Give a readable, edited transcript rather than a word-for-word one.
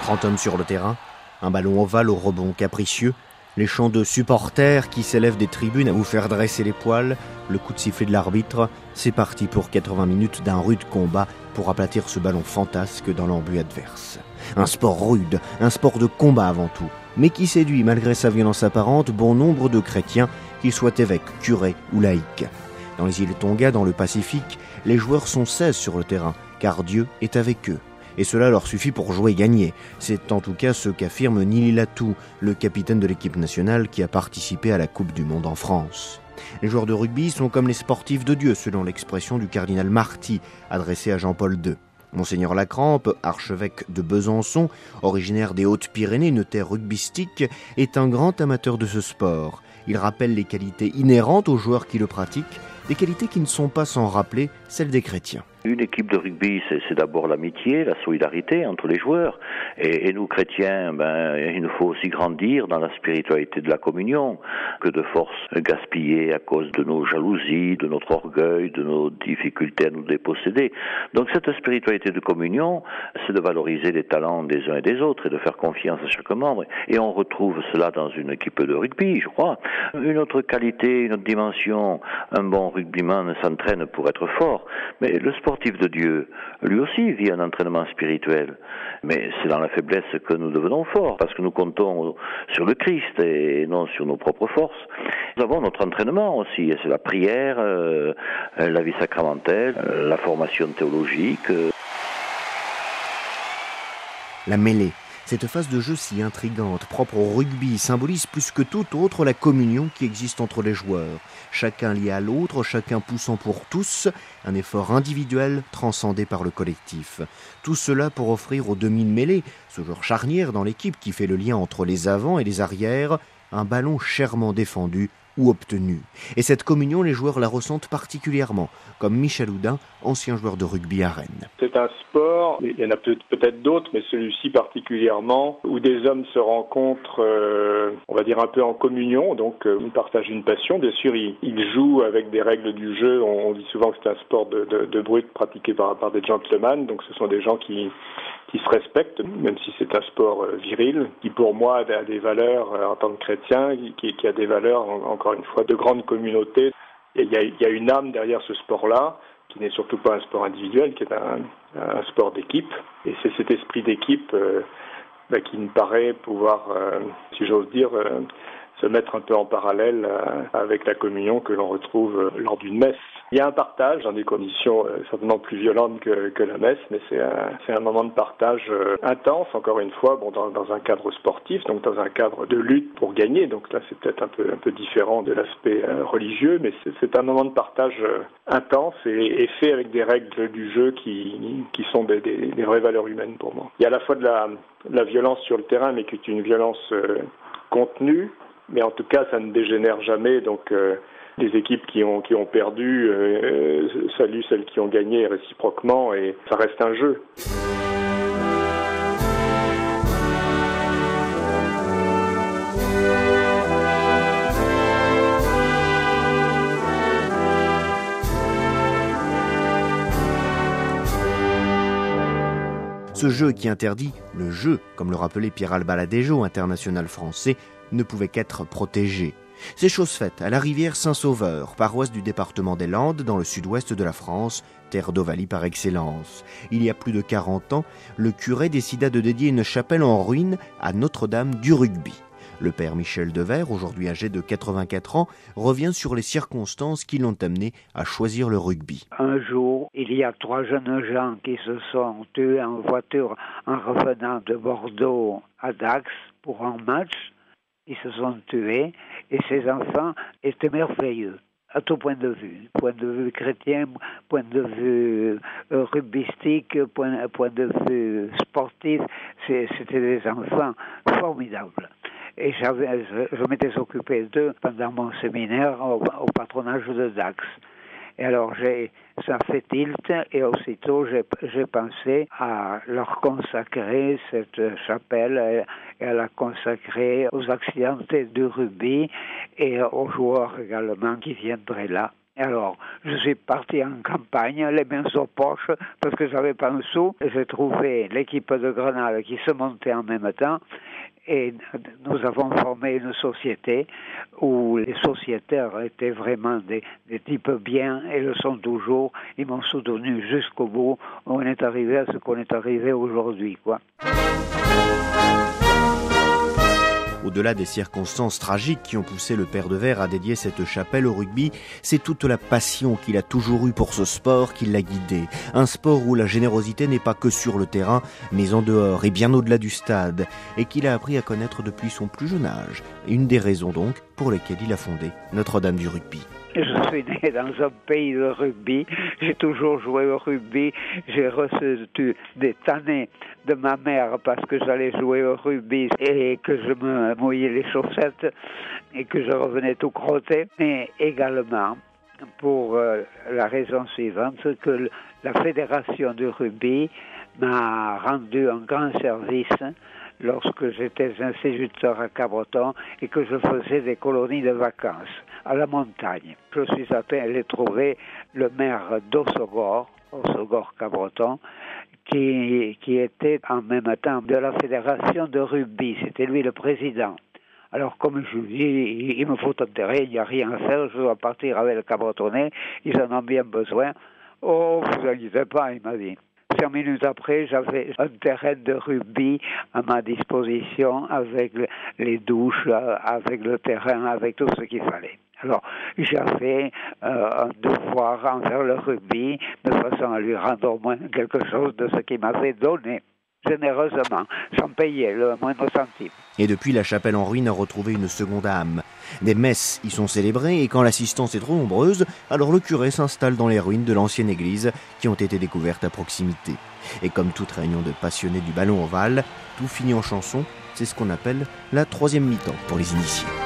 30 hommes sur le terrain, un ballon ovale au rebond capricieux, les chants de supporters qui s'élèvent des tribunes à vous faire dresser les poils, le coup de sifflet de l'arbitre, c'est parti pour 80 minutes d'un rude combat pour aplatir ce ballon fantasque dans l'embut adverse. Un sport rude, un sport de combat avant tout, mais qui séduit malgré sa violence apparente bon nombre de chrétiens, qu'ils soient évêques, curés ou laïcs. Dans les îles Tonga, dans le Pacifique, les joueurs sont 16 sur le terrain, car Dieu est avec eux. Et cela leur suffit pour jouer et gagner. C'est en tout cas ce qu'affirme Nili Latou, le capitaine de l'équipe nationale qui a participé à la Coupe du Monde en France. Les joueurs de rugby sont comme les sportifs de Dieu, selon l'expression du cardinal Marty, adressée à Jean-Paul II. Monseigneur Lacrampe, archevêque de Besançon, originaire des Hautes-Pyrénées, une terre rugbystique, est un grand amateur de ce sport. Il rappelle les qualités inhérentes aux joueurs qui le pratiquent, des qualités qui ne sont pas sans rappeler celles des chrétiens. Une équipe de rugby, c'est d'abord l'amitié, la solidarité entre les joueurs. Et nous, chrétiens, il nous faut aussi grandir dans la spiritualité de la communion, que de force gaspillée à cause de nos jalousies, de notre orgueil, de nos difficultés à nous déposséder. Donc cette spiritualité de communion, c'est de valoriser les talents des uns et des autres et de faire confiance à chaque membre. Et on retrouve cela dans une équipe de rugby, je crois. Une autre qualité, une autre dimension, un bon rugbyman s'entraîne pour être fort, mais le sportif de Dieu, lui aussi vit un entraînement spirituel. Mais c'est dans la faiblesse que nous devenons forts, parce que nous comptons sur le Christ et non sur nos propres forces. Nous avons notre entraînement aussi, c'est la prière, la vie sacramentelle, la formation théologique. La mêlée, cette phase de jeu si intrigante, propre au rugby, symbolise plus que tout autre la communion qui existe entre les joueurs. Chacun lié à l'autre, chacun poussant pour tous, un effort individuel transcendé par le collectif. Tout cela pour offrir au demi-mêlée, ce joueur charnière dans l'équipe qui fait le lien entre les avants et les arrières, un ballon chèrement défendu ou obtenu. Et cette communion, les joueurs la ressentent particulièrement, comme Michel Houdin, ancien joueur de rugby à Rennes. C'est un sport, il y en a peut-être d'autres, mais celui-ci particulièrement, où des hommes se rencontrent, on va dire un peu en communion, donc ils partagent une passion. Bien sûr, ils jouent avec des règles du jeu. On dit souvent que c'est un sport de brut pratiqué par des gentlemen, donc ce sont des gens qui se respectent, même si c'est un sport viril, qui pour moi a des valeurs en tant que chrétien, qui a des valeurs, encore une fois, de grande communauté. Et il y a une âme derrière ce sport-là, qui n'est surtout pas un sport individuel, qui est un sport d'équipe. Et c'est cet esprit d'équipe qui me paraît pouvoir, si j'ose dire, se mettre un peu en parallèle avec la communion que l'on retrouve lors d'une messe. Il y a un partage dans des conditions certainement plus violentes que la messe, mais c'est un moment de partage intense, encore une fois, dans un cadre sportif, donc dans un cadre de lutte pour gagner. Donc là, c'est peut-être un peu différent de l'aspect religieux, mais c'est un moment de partage intense et fait avec des règles du jeu qui sont des vraies valeurs humaines pour moi. Il y a à la fois de la violence sur le terrain, mais qui est une violence contenue, mais en tout cas, ça ne dégénère jamais, donc les équipes qui ont perdu saluent celles qui ont gagné réciproquement, et ça reste un jeu. Ce jeu qui interdit le jeu, comme le rappelait Pierre-Alba Ladejo, international français, ne pouvait qu'être protégé. C'est chose faite à la rivière Saint-Sauveur, paroisse du département des Landes, dans le sud-ouest de la France, terre d'Ovalie par excellence. Il y a plus de 40 ans, le curé décida de dédier une chapelle en ruine à Notre-Dame du rugby. Le père Michel Devers, aujourd'hui âgé de 84 ans, revient sur les circonstances qui l'ont amené à choisir le rugby. Un jour, il y a 3 jeunes gens qui se sont tués en voiture en revenant de Bordeaux à Dax pour un match. Ils se sont tués et ces enfants étaient merveilleux à tout point de vue chrétien, point de vue rugbystique, point de vue sportif. C'était des enfants formidables. Et je m'étais occupé d'eux pendant mon séminaire au patronage de Dax. Et alors ça fait tilt et aussitôt j'ai pensé à leur consacrer cette chapelle et à la consacrer aux accidentés du rugby et aux joueurs également qui viendraient là. Et alors, je suis parti en campagne, les mains aux poches, parce que j'avais pas un sou. J'ai trouvé l'équipe de Grenade qui se montait en même temps. Et nous avons formé une société où les sociétaires étaient vraiment des types bien et le sont toujours. Ils m'ont soutenu jusqu'au bout. On est arrivé à ce qu'on est arrivé aujourd'hui, quoi. Au-delà des circonstances tragiques qui ont poussé le père de Verre à dédier cette chapelle au rugby, c'est toute la passion qu'il a toujours eue pour ce sport qui l'a guidé. Un sport où la générosité n'est pas que sur le terrain, mais en dehors et bien au-delà du stade, et qu'il a appris à connaître depuis son plus jeune âge. Une des raisons donc pour lesquelles il a fondé Notre-Dame du rugby. Je suis né dans un pays de rugby, j'ai toujours joué au rugby, j'ai reçu des tannées de ma mère parce que j'allais jouer au rugby et que je me mouillais les chaussettes et que je revenais tout crotté, mais également pour la raison suivante, que la fédération du rugby m'a rendu un grand service lorsque j'étais instituteur à Cabreton et que je faisais des colonies de vacances à la montagne. Je suis allé trouver le maire d'Ossogor Cabreton, qui était en même temps de la fédération de rugby. C'était lui le président. Alors, comme je lui dis, il me faut un terrain, il n'y a rien à faire, je dois partir avec le Cabretonnais, ils en ont bien besoin. Oh, vous inquiétez pas, il m'a dit. 5 minutes après, j'avais un terrain de rugby à ma disposition avec les douches, avec le terrain, avec tout ce qu'il fallait. Alors, j'avais un devoir envers le rugby de façon à lui rendre au moins quelque chose de ce qu'il m'avait donné, généreusement, sans payer le moindre centime. Et depuis, la chapelle en ruine a retrouvé une seconde âme. Des messes y sont célébrées et quand l'assistance est trop nombreuse, alors le curé s'installe dans les ruines de l'ancienne église qui ont été découvertes à proximité. Et comme toute réunion de passionnés du ballon ovale, tout finit en chanson, c'est ce qu'on appelle la troisième mi-temps pour les initiés.